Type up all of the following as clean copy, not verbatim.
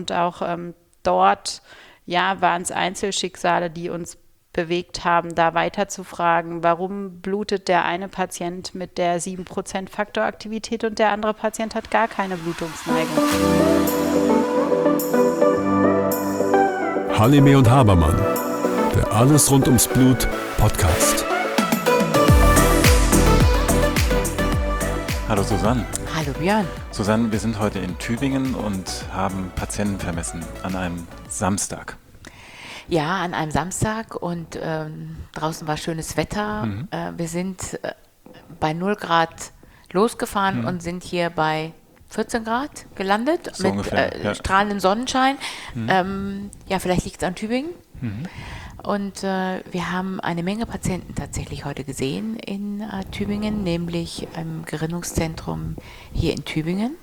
Und auch dort, ja, waren es Einzelschicksale, die uns bewegt haben, da weiter zu fragen, warum blutet der eine Patient mit der 7% Faktoraktivität und der andere Patient hat gar keine Blutungsneigung. Halime und Habermann, der Alles rund ums Blut Podcast. Hallo Susanne. Hallo Björn. Susanne, wir sind heute in Tübingen und haben Patienten vermessen an einem Samstag. Ja, an einem Samstag und draußen war schönes Wetter. Wir sind bei 0 Grad losgefahren und sind hier bei 14 Grad gelandet So mit ungefähr, strahlendem Sonnenschein. Ja, vielleicht liegt es an Tübingen. Und wir haben eine Menge Patienten tatsächlich heute gesehen in Tübingen, nämlich im Gerinnungszentrum hier in Tübingen.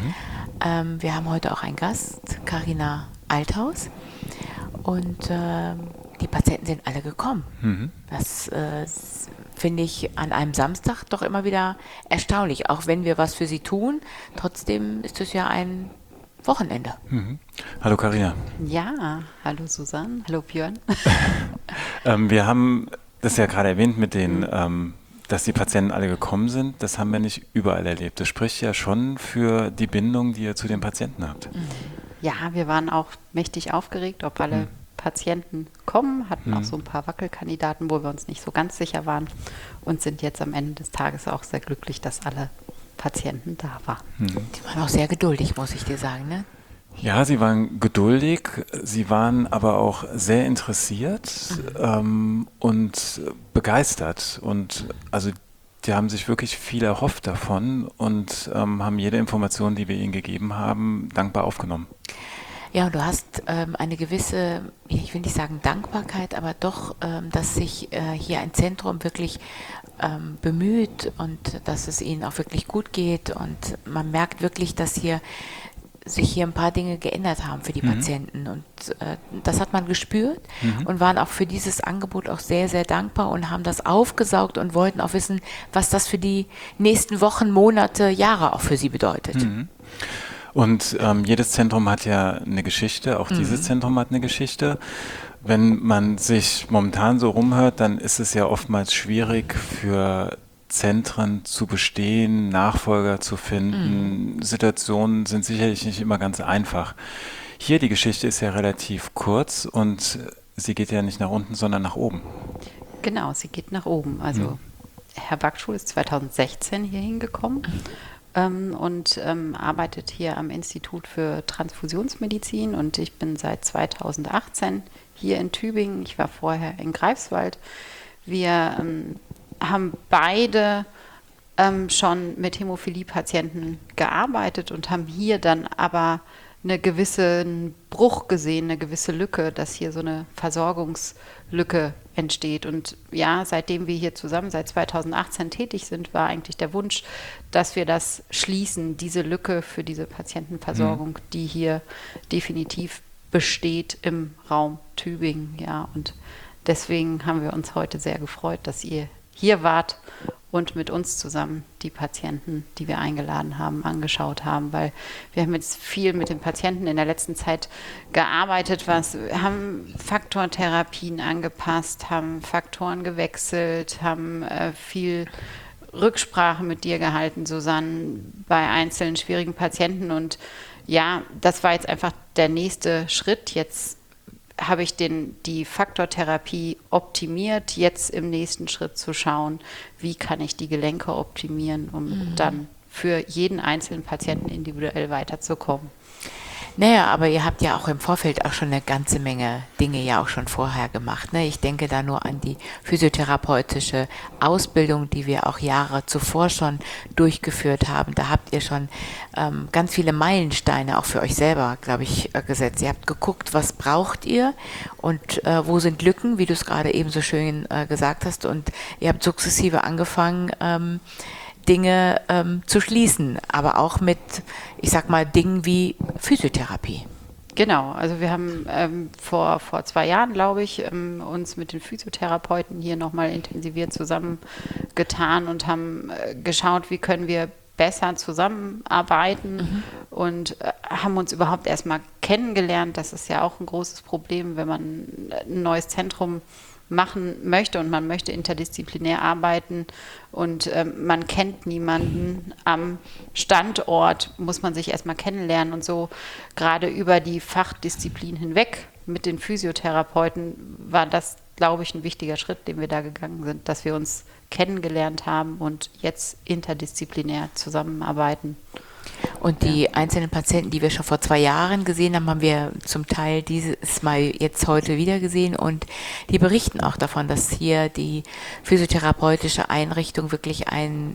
Wir haben heute auch einen Gast, Carina Althaus. Und die Patienten sind alle gekommen. Das finde ich an einem Samstag doch immer wieder erstaunlich. Auch wenn wir was für sie tun, trotzdem ist es ja ein Wochenende. Hallo Carina. Ja, hallo Susanne, hallo Björn. Wir haben das ja gerade erwähnt mit den, dass die Patienten alle gekommen sind. Das haben wir nicht überall erlebt. Das spricht ja schon für die Bindung, die ihr zu den Patienten habt. Ja, wir waren auch mächtig aufgeregt, ob alle Patienten kommen, hatten auch so ein paar Wackelkandidaten, wo wir uns nicht so ganz sicher waren und sind jetzt am Ende des Tages auch sehr glücklich, dass alle Patienten da waren. Die waren auch sehr geduldig, muss ich dir sagen, ne? Ja, sie waren geduldig, sie waren aber auch sehr interessiert und begeistert. Und also die haben sich wirklich viel erhofft davon und haben jede Information, die wir ihnen gegeben haben, dankbar aufgenommen. Ja, und du hast eine gewisse, ich will nicht sagen Dankbarkeit, aber doch, dass sich hier ein Zentrum wirklich bemüht und dass es ihnen auch wirklich gut geht. Und man merkt wirklich, dass sich hier ein paar Dinge geändert haben für die Patienten. Und das hat man gespürt und waren auch für dieses Angebot auch sehr, sehr dankbar und haben das aufgesaugt und wollten auch wissen, was das für die nächsten Wochen, Monate, Jahre auch für sie bedeutet. Und jedes Zentrum hat ja eine Geschichte, auch dieses Zentrum hat eine Geschichte. Wenn man sich momentan so rumhört, dann ist es ja oftmals schwierig für Zentren zu bestehen, Nachfolger zu finden. Situationen sind sicherlich nicht immer ganz einfach. Hier die Geschichte ist ja relativ kurz und sie geht ja nicht nach unten, sondern nach oben. Genau, sie geht nach oben. Also Herr Backschul ist 2016 hier hingekommen. Und arbeitet hier am Institut für Transfusionsmedizin und ich bin seit 2018 hier in Tübingen. Ich war vorher in Greifswald. Wir haben beide schon mit Hämophilie-Patienten gearbeitet und haben hier dann aber einen gewissen Bruch gesehen, eine gewisse Lücke, dass hier so eine Versorgungslücke entsteht. Und ja, seitdem wir hier zusammen seit 2018 tätig sind, war eigentlich der Wunsch, dass wir das schließen, diese Lücke für diese Patientenversorgung, die hier definitiv besteht im Raum Tübingen. Ja, und deswegen haben wir uns heute sehr gefreut, dass ihr hier wart und mit uns zusammen die Patienten, die wir eingeladen haben, angeschaut haben, weil wir haben jetzt viel mit den Patienten in der letzten Zeit gearbeitet, haben Faktortherapien angepasst, haben Faktoren gewechselt, haben viel Rücksprache mit dir gehalten, Susanne, bei einzelnen schwierigen Patienten und ja, das war jetzt einfach der nächste Schritt. Jetzt habe ich die Faktortherapie optimiert, jetzt im nächsten Schritt zu schauen, wie kann ich die Gelenke optimieren, um dann für jeden einzelnen Patienten individuell weiterzukommen. Naja, aber ihr habt ja auch im Vorfeld auch schon eine ganze Menge Dinge ja auch schon vorher gemacht. Ne? Ich denke da nur an die physiotherapeutische Ausbildung, die wir auch Jahre zuvor schon durchgeführt haben. Da habt ihr schon ganz viele Meilensteine auch für euch selber, glaube ich, gesetzt. Ihr habt geguckt, was braucht ihr und wo sind Lücken, wie du es gerade eben so schön gesagt hast. Und ihr habt sukzessive angefangen, Dinge zu schließen, aber auch mit, ich sag mal, Dingen wie Physiotherapie. Genau, also wir haben vor 2 Jahren, glaube ich, uns mit den Physiotherapeuten hier nochmal intensiviert zusammengetan und haben geschaut, wie können wir besser zusammenarbeiten und haben uns überhaupt erstmal kennengelernt. Das ist ja auch ein großes Problem, wenn man ein neues Zentrum machen möchte und man möchte interdisziplinär arbeiten und man kennt niemanden am Standort, muss man sich erstmal kennenlernen und so gerade über die Fachdisziplin hinweg mit den Physiotherapeuten war das, glaube ich, ein wichtiger Schritt, den wir da gegangen sind, dass wir uns kennengelernt haben und jetzt interdisziplinär zusammenarbeiten. Und die einzelnen Patienten, die wir schon vor 2 Jahren gesehen haben, haben wir zum Teil dieses Mal jetzt heute wieder gesehen und die berichten auch davon, dass hier die physiotherapeutische Einrichtung wirklich eine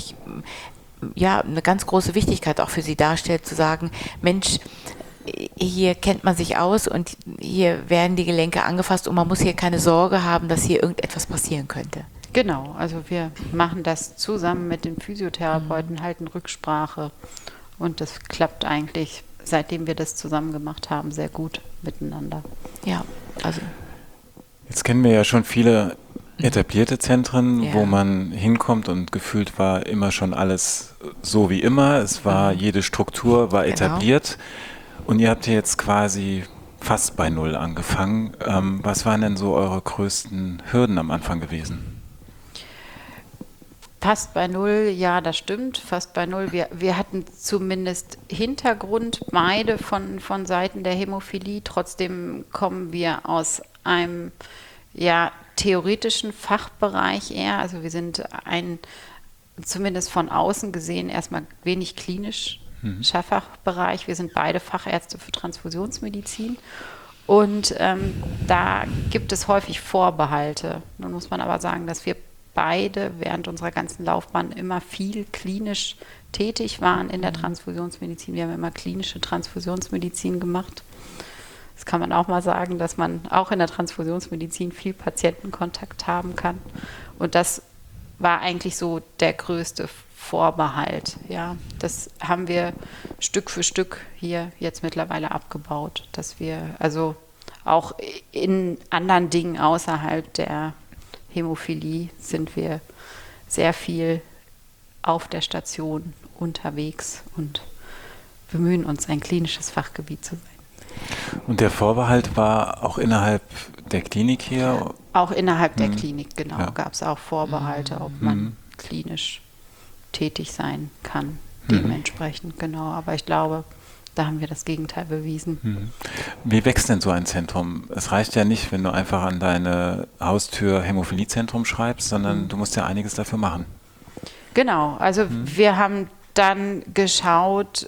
ganz große Wichtigkeit auch für sie darstellt, zu sagen, Mensch, hier kennt man sich aus und hier werden die Gelenke angefasst und man muss hier keine Sorge haben, dass hier irgendetwas passieren könnte. Genau, also wir machen das zusammen mit den Physiotherapeuten, halten Rücksprache und das klappt eigentlich, seitdem wir das zusammen gemacht haben, sehr gut miteinander. Ja, also. Jetzt kennen wir ja schon viele etablierte Zentren, wo man hinkommt und gefühlt war immer schon alles so wie immer. Es war, jede Struktur war etabliert und ihr habt jetzt quasi fast bei Null angefangen. Was waren denn so eure größten Hürden am Anfang gewesen? Fast bei Null, ja, das stimmt, fast bei Null. Wir hatten zumindest Hintergrund, beide von Seiten der Hämophilie. Trotzdem kommen wir aus einem theoretischen Fachbereich eher. Also wir sind zumindest von außen gesehen, erstmal wenig klinisch Fachbereich. Wir sind beide Fachärzte für Transfusionsmedizin. Und da gibt es häufig Vorbehalte. Nun muss man aber sagen, dass wir beide während unserer ganzen Laufbahn immer viel klinisch tätig waren in der Transfusionsmedizin. Wir haben immer klinische Transfusionsmedizin gemacht. Das kann man auch mal sagen, dass man auch in der Transfusionsmedizin viel Patientenkontakt haben kann. Und das war eigentlich so der größte Vorbehalt. Ja, das haben wir Stück für Stück hier jetzt mittlerweile abgebaut, dass wir also auch in anderen Dingen außerhalb der Hämophilie sind wir sehr viel auf der Station unterwegs und bemühen uns, ein klinisches Fachgebiet zu sein. Und der Vorbehalt war auch innerhalb der Klinik hier? Auch innerhalb der Klinik, genau, gab es auch Vorbehalte, ob man klinisch tätig sein kann, dementsprechend, genau. Aber ich glaube, da haben wir das Gegenteil bewiesen. Wie wächst denn so ein Zentrum? Es reicht ja nicht, wenn du einfach an deine Haustür Hämophiliezentrum schreibst, sondern du musst ja einiges dafür machen. Genau, also wir haben dann geschaut,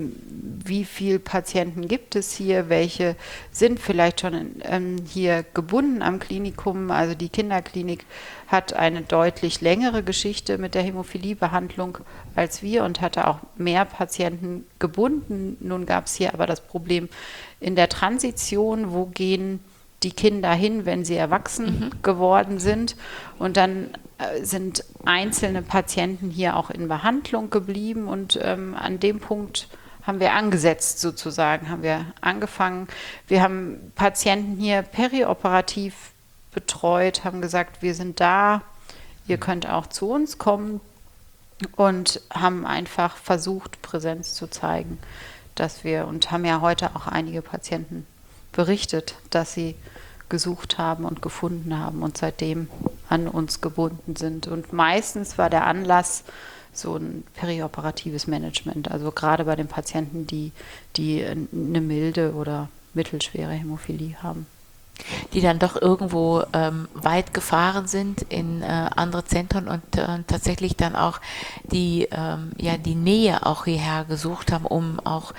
wie viele Patienten gibt es hier, welche sind vielleicht schon hier gebunden am Klinikum. Also die Kinderklinik hat eine deutlich längere Geschichte mit der Hämophiliebehandlung als wir und hatte auch mehr Patienten gebunden. Nun gab es hier aber das Problem in der Transition, wo gehen die Kinder hin, wenn sie erwachsen geworden sind. Und dann sind einzelne Patienten hier auch in Behandlung geblieben. Und an dem Punkt haben wir angesetzt sozusagen, haben wir angefangen. Wir haben Patienten hier perioperativ betreut, haben gesagt, wir sind da, ihr könnt auch zu uns kommen und haben einfach versucht, Präsenz zu zeigen, und haben ja heute auch einige Patienten berichtet, dass sie gesucht haben und gefunden haben und seitdem an uns gebunden sind. Und meistens war der Anlass so ein perioperatives Management, also gerade bei den Patienten, die eine milde oder mittelschwere Hämophilie haben. Die dann doch irgendwo weit gefahren sind in andere Zentren und tatsächlich dann auch die Nähe auch hierher gesucht haben, um auch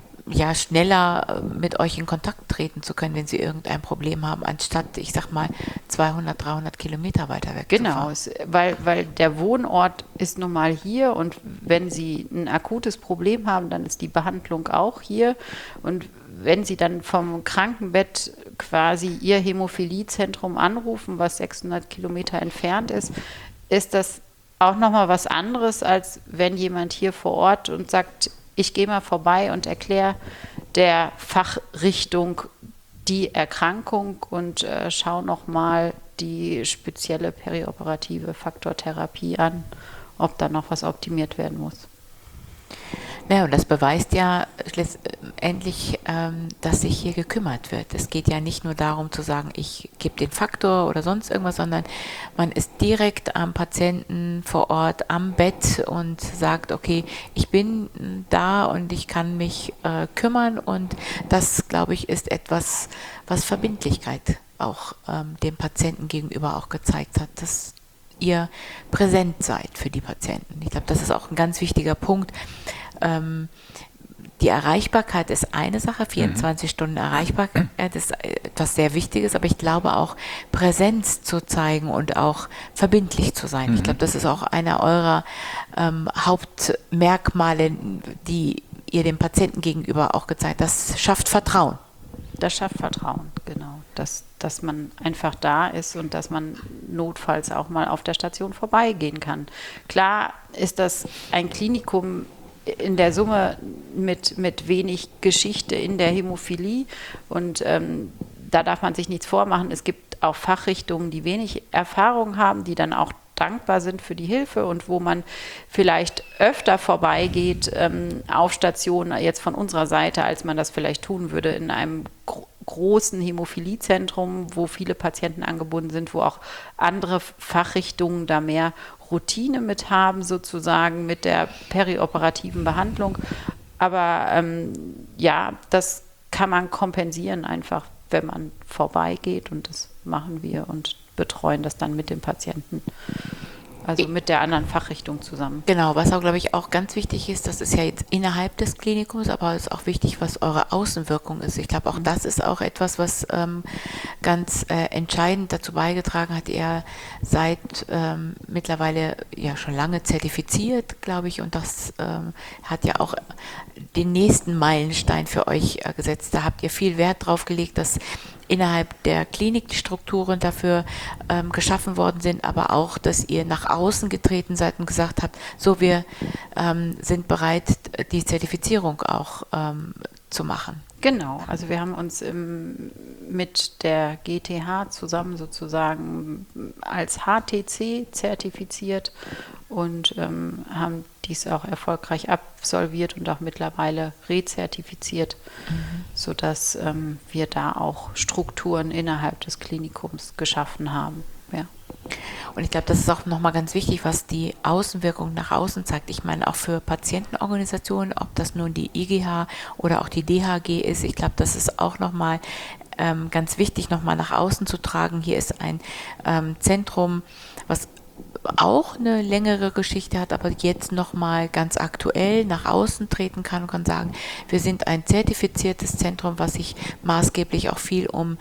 schneller mit euch in Kontakt treten zu können, wenn sie irgendein Problem haben, anstatt, ich sag mal, 200, 300 Kilometer weiter weg zu fahren. Genau, weil der Wohnort ist nun mal hier und wenn Sie ein akutes Problem haben, dann ist die Behandlung auch hier und wenn Sie dann vom Krankenbett quasi Ihr Hämophiliezentrum anrufen, was 600 Kilometer entfernt ist, ist das auch nochmal was anderes, als wenn jemand hier vor Ort und sagt, ich gehe mal vorbei und erkläre der Fachrichtung die Erkrankung und schaue nochmal die spezielle perioperative Faktortherapie an, ob da noch was optimiert werden muss. Ja, und das beweist ja letztendlich, dass sich hier gekümmert wird. Es geht ja nicht nur darum zu sagen, ich gebe den Faktor oder sonst irgendwas, sondern man ist direkt am Patienten vor Ort am Bett und sagt, okay, ich bin da und ich kann mich kümmern, und das, glaube ich, ist etwas, was Verbindlichkeit auch dem Patienten gegenüber auch gezeigt hat, dass ihr präsent seid für die Patienten. Ich glaube, das ist auch ein ganz wichtiger Punkt. Die Erreichbarkeit ist eine Sache, 24 Stunden Erreichbarkeit ist etwas sehr Wichtiges, aber ich glaube auch, Präsenz zu zeigen und auch verbindlich zu sein. Ich glaube, das ist auch einer eurer Hauptmerkmale, die ihr dem Patienten gegenüber auch gezeigt habt. Das schafft Vertrauen. Das schafft Vertrauen, genau. Dass man einfach da ist und dass man notfalls auch mal auf der Station vorbeigehen kann. Klar ist das ein Klinikum in der Summe mit wenig Geschichte in der Hämophilie, und da darf man sich nichts vormachen. Es gibt auch Fachrichtungen, die wenig Erfahrung haben, die dann auch dankbar sind für die Hilfe und wo man vielleicht öfter vorbeigeht auf Stationen jetzt von unserer Seite, als man das vielleicht tun würde in einem großen Hämophiliezentrum, wo viele Patienten angebunden sind, wo auch andere Fachrichtungen da mehr Routine mit haben, sozusagen mit der perioperativen Behandlung. Aber ja, das kann man kompensieren einfach, wenn man vorbeigeht, und das machen wir und betreuen das dann mit dem Patienten, also mit der anderen Fachrichtung zusammen. Genau, was auch, glaube ich, auch ganz wichtig ist, das ist ja jetzt innerhalb des Klinikums, aber es ist auch wichtig, was eure Außenwirkung ist. Ich glaube, auch das ist auch etwas, was ganz entscheidend dazu beigetragen hat. Ihr seid mittlerweile ja schon lange zertifiziert, glaube ich, und das hat ja auch den nächsten Meilenstein für euch gesetzt. Da habt ihr viel Wert drauf gelegt, dass innerhalb der Klinik die Strukturen dafür geschaffen worden sind, aber auch, dass ihr nach außen getreten seid und gesagt habt, so, wir sind bereit, die Zertifizierung auch zu machen. Genau, also wir haben uns mit der GTH zusammen sozusagen als HTC zertifiziert und haben dies auch erfolgreich absolviert und auch mittlerweile rezertifiziert, sodass wir da auch Strukturen innerhalb des Klinikums geschaffen haben. Ja. Und ich glaube, das ist auch nochmal ganz wichtig, was die Außenwirkung nach außen zeigt. Ich meine, auch für Patientenorganisationen, ob das nun die IGH oder auch die DHG ist, ich glaube, das ist auch nochmal ganz wichtig, nochmal nach außen zu tragen. Hier ist ein Zentrum, was auch eine längere Geschichte hat, aber jetzt nochmal ganz aktuell nach außen treten kann und kann sagen, wir sind ein zertifiziertes Zentrum, was sich maßgeblich auch viel um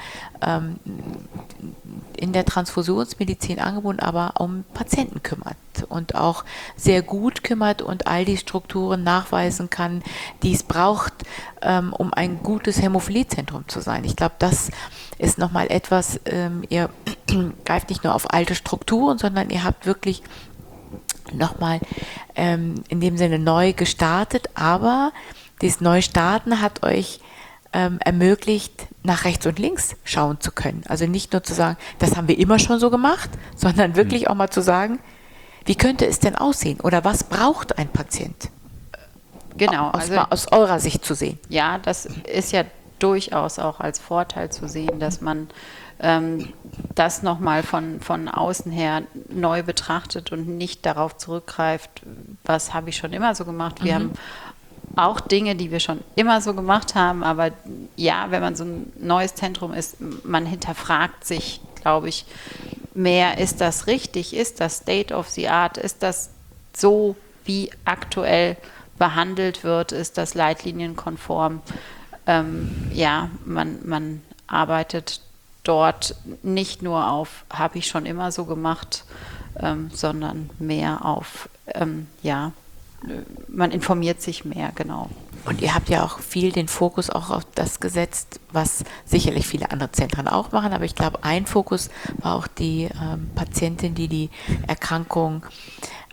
in der Transfusionsmedizin angebunden, aber um Patienten kümmert und auch sehr gut kümmert und all die Strukturen nachweisen kann, die es braucht, um ein gutes Hämophiliezentrum zu sein. Ich glaube, das ist nochmal etwas, ihr greift nicht nur auf alte Strukturen, sondern ihr habt wirklich nochmal in dem Sinne neu gestartet, aber dieses Neustarten hat euch ermöglicht, nach rechts und links schauen zu können. Also nicht nur zu sagen, das haben wir immer schon so gemacht, sondern wirklich auch mal zu sagen, wie könnte es denn aussehen oder was braucht ein Patient? Genau. Aus eurer Sicht zu sehen. Ja, das ist ja durchaus auch als Vorteil zu sehen, dass man das nochmal von außen her neu betrachtet und nicht darauf zurückgreift, was habe ich schon immer so gemacht. Wir haben auch Dinge, die wir schon immer so gemacht haben, aber ja, wenn man so ein neues Zentrum ist, man hinterfragt sich, glaube ich, mehr, ist das richtig, ist das State of the Art, ist das so, wie aktuell behandelt wird, ist das leitlinienkonform. Ja, man arbeitet dort nicht nur auf, habe ich schon immer so gemacht, sondern mehr auf, ja, man informiert sich mehr, genau. Und ihr habt ja auch viel den Fokus auch auf das gesetzt, was sicherlich viele andere Zentren auch machen, aber ich glaube, ein Fokus war auch die Patientin, die die Erkrankung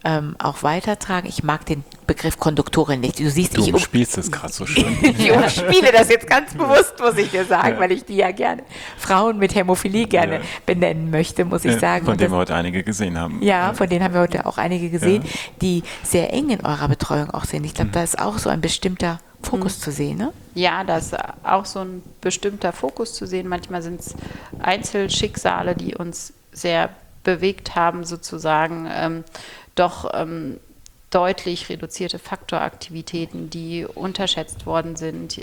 auch weitertragen. Ich mag den Begriff Konduktorin nicht. Du siehst, Du spielst es gerade so schön. ich umspiele das jetzt ganz bewusst, muss ich dir sagen, weil ich die ja gerne, Frauen mit Hämophilie gerne benennen möchte, muss ich sagen. Von denen wir heute einige gesehen haben. Ja, von denen haben wir heute auch einige gesehen, die sehr eng in eurer Betreuung auch sind. Ich glaube, da ist auch so ein bestimmter Fokus zu sehen, ne? Ja, da ist auch so ein bestimmter Fokus zu sehen. Manchmal sind es Einzelschicksale, die uns sehr bewegt haben, sozusagen, deutlich reduzierte Faktoraktivitäten, die unterschätzt worden sind.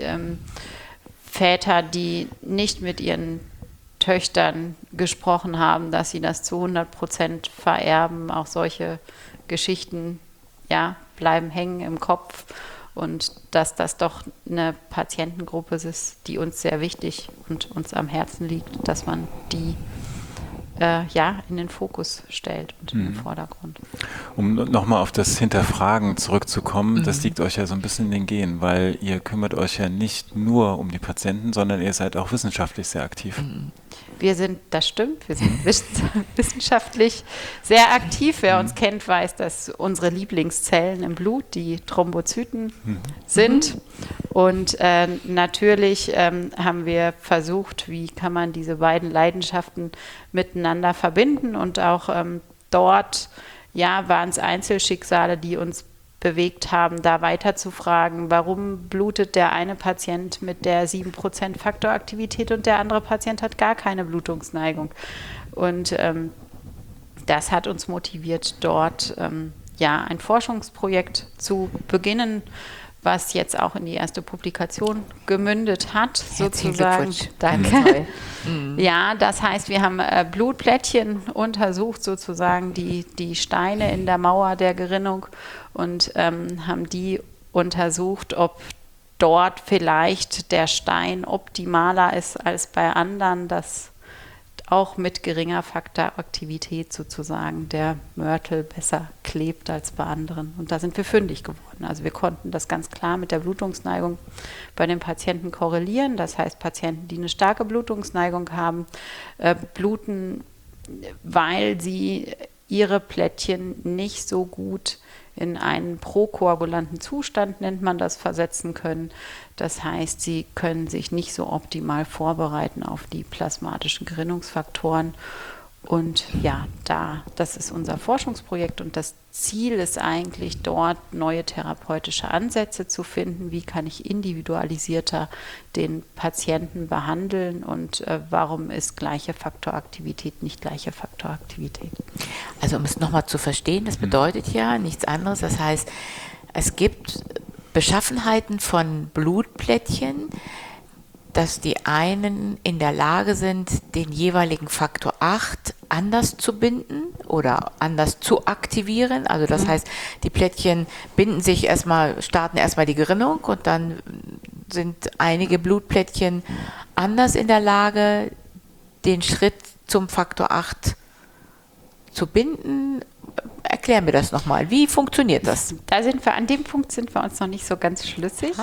Väter, die nicht mit ihren Töchtern gesprochen haben, dass sie das zu 100% vererben. Auch solche Geschichten, bleiben hängen im Kopf. Und dass das doch eine Patientengruppe ist, die uns sehr wichtig und uns am Herzen liegt, dass man die in den Fokus stellt und in den Vordergrund. Um nochmal auf das Hinterfragen zurückzukommen, das liegt euch ja so ein bisschen in den Genen, weil ihr kümmert euch ja nicht nur um die Patienten, sondern ihr seid auch wissenschaftlich sehr aktiv. Das stimmt, wir sind wissenschaftlich sehr aktiv. Wer uns kennt, weiß, dass unsere Lieblingszellen im Blut die Thrombozyten sind. Und natürlich haben wir versucht, wie kann man diese beiden Leidenschaften miteinander verbinden. Und auch dort waren es Einzelschicksale, die uns bewegt haben, da weiter zu fragen, warum blutet der eine Patient mit der 7% Faktoraktivität und der andere Patient hat gar keine Blutungsneigung. Und das hat uns motiviert, dort ein Forschungsprojekt zu beginnen, was jetzt auch in die erste Publikation gemündet hat, sozusagen. Danke. Ja, das heißt, wir haben Blutplättchen untersucht, sozusagen die Steine in der Mauer der Gerinnung und haben die untersucht, ob dort vielleicht der Stein optimaler ist als bei anderen, dass auch mit geringer Faktoraktivität sozusagen der Mörtel besser klebt als bei anderen. Und da sind wir fündig geworden. Also wir konnten das ganz klar mit der Blutungsneigung bei den Patienten korrelieren. Das heißt, Patienten, die eine starke Blutungsneigung haben, bluten, weil sie ihre Plättchen nicht so gut in einen prokoagulanten Zustand, nennt man das, versetzen können. Das heißt, sie können sich nicht so optimal vorbereiten auf die plasmatischen Gerinnungsfaktoren. Und das ist unser Forschungsprojekt und das Ziel ist eigentlich dort, neue therapeutische Ansätze zu finden. Wie kann ich individualisierter den Patienten behandeln und warum ist gleiche Faktoraktivität nicht gleiche Faktoraktivität? Also um es nochmal zu verstehen, das bedeutet ja nichts anderes. Das heißt, es gibt Beschaffenheiten von Blutplättchen, dass die einen in der Lage sind, den jeweiligen Faktor 8 anders zu binden oder anders zu aktivieren. Also das heißt, die Plättchen starten erstmal die Gerinnung und dann sind einige Blutplättchen anders in der Lage, den Schritt zum Faktor 8 zu binden. Erklär mir das nochmal. Wie funktioniert das? An dem Punkt sind wir uns noch nicht so ganz schlüssig.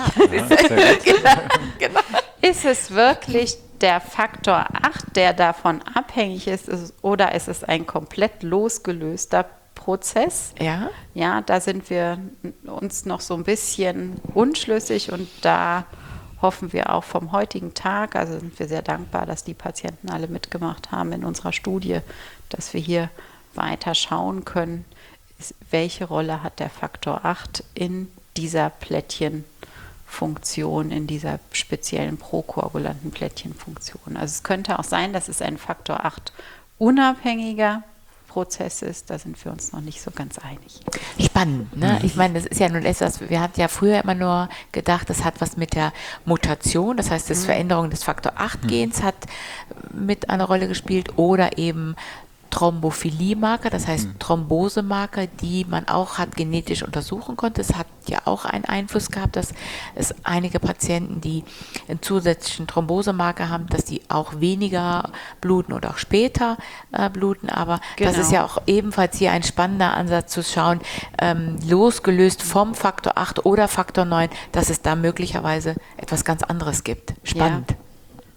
Genau. Ist es wirklich der Faktor 8, der davon abhängig ist, oder ist es ein komplett losgelöster Prozess? Ja. Ja, da sind wir uns noch so ein bisschen unschlüssig und da hoffen wir auch vom heutigen Tag, also sind wir sehr dankbar, dass die Patienten alle mitgemacht haben in unserer Studie, dass wir hier weiter schauen können, welche Rolle hat der Faktor 8 in dieser Plättchenfunktion, in dieser speziellen prokoagulanten Plättchenfunktion. Also es könnte auch sein, dass es ein Faktor 8 unabhängiger Prozess ist, da sind wir uns noch nicht so ganz einig. Spannend, ne? Ich meine, das ist ja nun etwas, wir hatten ja früher immer nur gedacht, das hat was mit der Mutation, das heißt, das Veränderung des Faktor 8-Gens hat mit einer Rolle gespielt oder eben Thrombophilie-Marker, das heißt Thrombosemarker, die man auch hat genetisch untersuchen konnte. Es hat ja auch einen Einfluss gehabt, dass es einige Patienten, die einen zusätzlichen Thrombosemarker haben, dass die auch weniger bluten oder auch später bluten. Aber das ist ja auch ebenfalls hier ein spannender Ansatz zu schauen, losgelöst vom Faktor 8 oder Faktor 9, dass es da möglicherweise etwas ganz anderes gibt. Spannend.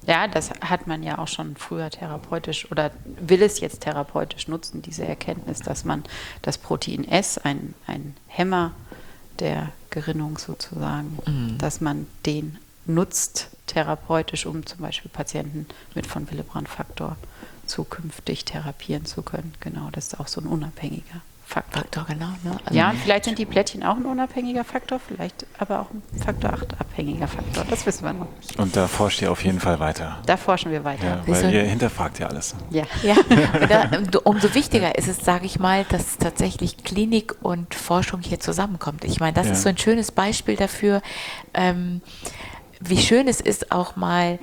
Ja, das hat man ja auch schon früher therapeutisch oder will es jetzt therapeutisch nutzen, diese Erkenntnis, dass man das Protein S, ein Hämmer der Gerinnung sozusagen, dass man den nutzt therapeutisch, um zum Beispiel Patienten mit von Willebrand-Faktor zukünftig therapieren zu können. Genau, das ist auch so ein unabhängiger Faktor. Genau, ne? Also Ja, und vielleicht sind die Plättchen auch ein unabhängiger Faktor, vielleicht aber auch ein Faktor 8 abhängiger Faktor. Das wissen wir noch nicht. Und da forscht ihr auf jeden Fall weiter. Da forschen wir weiter. Ja, weil ihr hinterfragt ja alles. Ja. Ja, umso wichtiger ist es, sage ich mal, dass tatsächlich Klinik und Forschung hier zusammenkommt. Ich meine, das ist so ein schönes Beispiel dafür, wie schön es ist, auch mal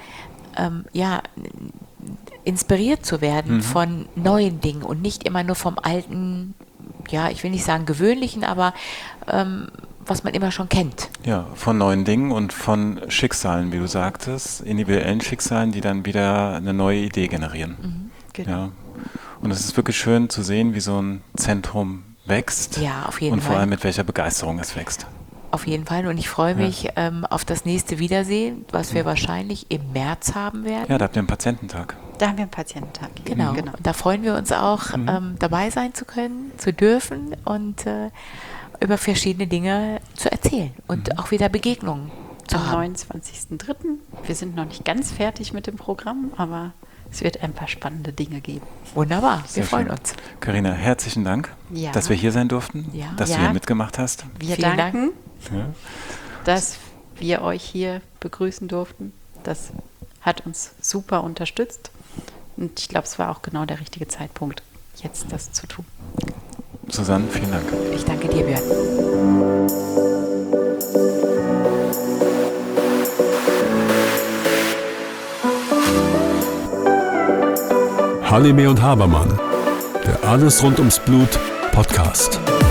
inspiriert zu werden von neuen Dingen und nicht immer nur vom alten, ja, ich will nicht sagen gewöhnlichen, aber was man immer schon kennt. Ja, von neuen Dingen und von Schicksalen, wie du sagtest, individuellen Schicksalen, die dann wieder eine neue Idee generieren. Genau. Ja. Und es ist wirklich schön zu sehen, wie so ein Zentrum wächst. Ja, auf jeden und vor Fall. allem mit welcher Begeisterung es wächst. Auf jeden Fall. Und ich freue mich auf das nächste Wiedersehen, was wir wahrscheinlich im März haben werden. Ja, da habt ihr einen Patiententag. Da haben wir einen Patiententag. Genau. Und da freuen wir uns auch, dabei sein zu können, zu dürfen und über verschiedene Dinge zu erzählen und auch wieder Begegnungen zu Am haben. 29.03. Wir sind noch nicht ganz fertig mit dem Programm, aber es wird ein paar spannende Dinge geben. Wunderbar, Sehr wir freuen schön. uns. Carina, herzlichen Dank, Ja. dass wir hier sein durften, Ja. dass du Ja. hier mitgemacht hast. Wir Vielen danken, Ja. dass wir euch hier begrüßen durften. Das hat uns super unterstützt. Und ich glaube, es war auch genau der richtige Zeitpunkt, jetzt das zu tun. Susanne, vielen Dank. Ich danke dir, Björn. Halime und Habermann, der Alles rund ums Blut Podcast.